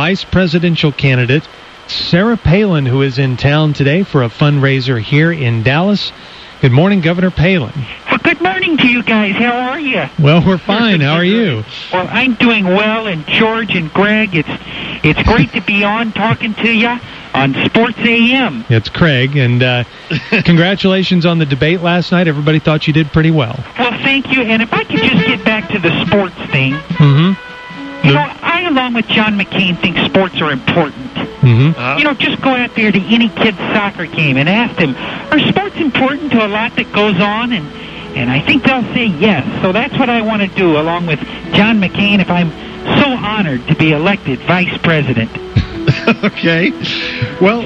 vice presidential candidate Sarah Palin, who is in town today for a fundraiser here in Dallas. Good morning, Governor Palin. Well, good morning to you guys. How are you? Well, we're fine. How are you? Well, I'm doing well, and George and Greg, it's great to be on talking to you on Sports AM. It's Craig, and congratulations on the debate last night. Everybody thought you did pretty well. Well, thank you, and if I could just get back to the sports thing. Mm-hmm. You know, I, along with John McCain, think sports are important. Mm-hmm. You know, just go out there to any kid's soccer game and ask them, are sports important to a lot that goes on? And I think they'll say yes. So that's what I want to do, along with John McCain, if I'm so honored to be elected vice president. Okay. Well,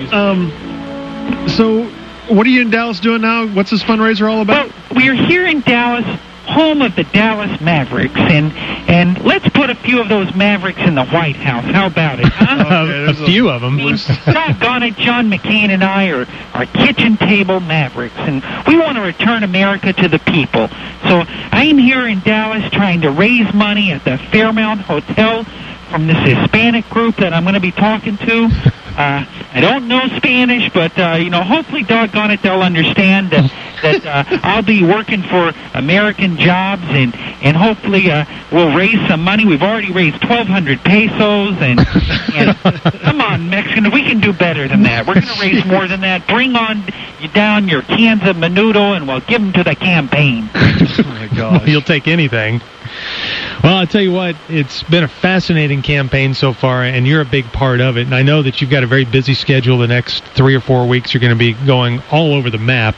so what are you in Dallas doing now? What's this fundraiser all about? Well, we're here in Dallas, home of the Dallas Mavericks, and let's put a few of those Mavericks in the White House. How about it, huh? A few of them. Doggone it, John McCain and I are kitchen table Mavericks, and we want to return America to the people. So I'm here in Dallas trying to raise money at the Fairmount Hotel from this Hispanic group that I'm going to be talking to. I don't know Spanish, but, hopefully, doggone it, they'll understand that I'll be working for American jobs, and hopefully we'll raise some money. We've already raised 1,200 pesos, and come on, Mexican, we can do better than that. We're going to raise more than that. Bring on down your cans of menudo, and we'll give them to the campaign. Oh, my gosh. You'll take anything. Well, I'll tell you what, it's been a fascinating campaign so far, and you're a big part of it. And I know that you've got a very busy schedule the next 3 or 4 weeks. You're going to be going all over the map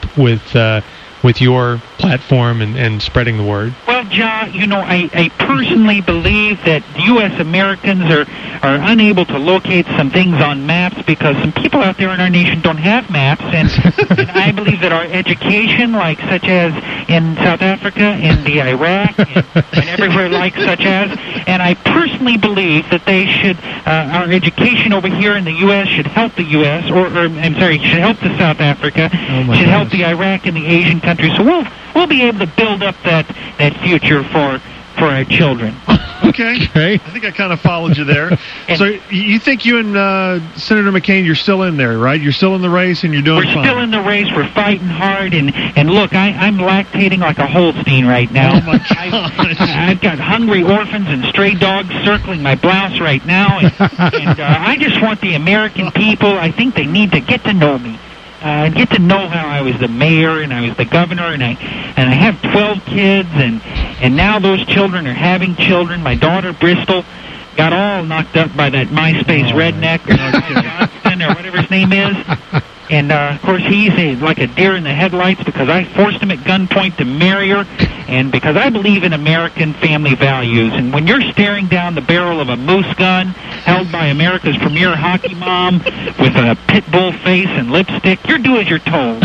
with your platform and spreading the word. Well, John, I personally believe that U.S. Americans are unable to locate some things on maps because some people out there in our nation don't have maps, and I believe that our education, such as in South Africa and the Iraq and everywhere such as, and I personally believe that they should, our education over here in the U.S. should help the U.S., should help the South Africa, should help the Iraq and the Asian countries, so we'll be able to build up that future for our children. Okay. I think I kind of followed you there. So you think you and Senator McCain, you're still in there, right? You're still in the race and you're doing fine. We're still in the race. We're fighting hard. And look, I'm lactating like a Holstein right now. Oh, my gosh. I've got hungry orphans and stray dogs circling my blouse right now. And I just want the American people, I think they need to get to know me. Get to know how I was the mayor and I was the governor, and I have 12 kids, and now those children are having children. My daughter Bristol got all knocked up by that MySpace redneck or Johnston or whatever his name is. And, of course, he's like a deer in the headlights because I forced him at gunpoint to marry her, and because I believe in American family values. And when you're staring down the barrel of a moose gun held by America's premier hockey mom with a pit bull face and lipstick, you're do as you're told.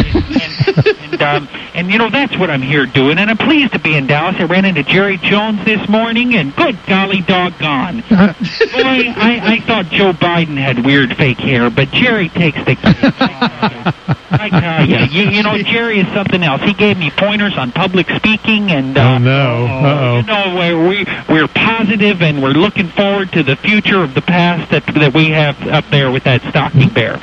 And that's what I'm here doing. And I'm pleased to be in Dallas. I ran into Jerry Jones this morning, and good golly doggone. Boy, I thought Joe Biden had weird fake hair, but Jerry takes the cake. I tell you, Jerry is something else. He gave me pointers on public speaking, and oh no, we're positive, and we're looking forward to the future of the past that we have up there with that stocking bear.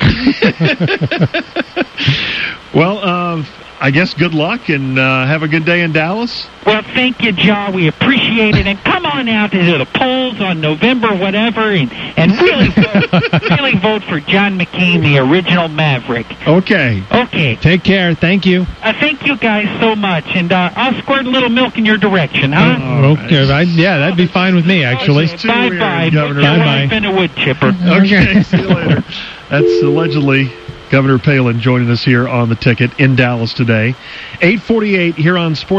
Well, I guess good luck, and have a good day in Dallas. Well, thank you, John. We appreciate it. And come on out to the polls on November whatever, and really vote for John McCain, the original Maverick. Okay. Take care. Thank you. Thank you guys so much. And I'll squirt a little milk in your direction, huh? Okay. That'd be fine with me, actually. Bye-bye. Bye-bye. Been a wood chipper. Okay. See you later. That's allegedly Governor Palin joining us here on The Ticket in Dallas today. 8:48 here on Sports.